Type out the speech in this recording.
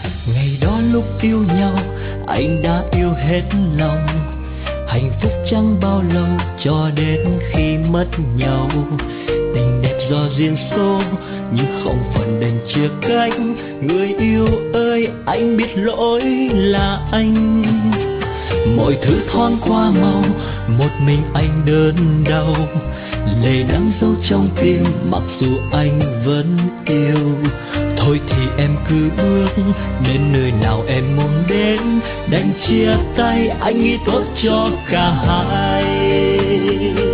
Ngày đó lúc yêu nhau, anh đã yêu hết lòng. Hạnh phúc chẳng bao lâu cho đến khi mất nhau. Tình đẹp do duyên số nhưng không phần đành chia cách. Người yêu ơi, anh biết lỗi là anh. Mọi thứ thoáng qua mau, một mình anh đớn đau. Lệ đắng dấu trong tim mặc dù anh vẫn yêu. Thôi thì em cứ bước đến nơi nào em muốn đến. Đành chia tay, anh nghĩ tốt cho cả hai.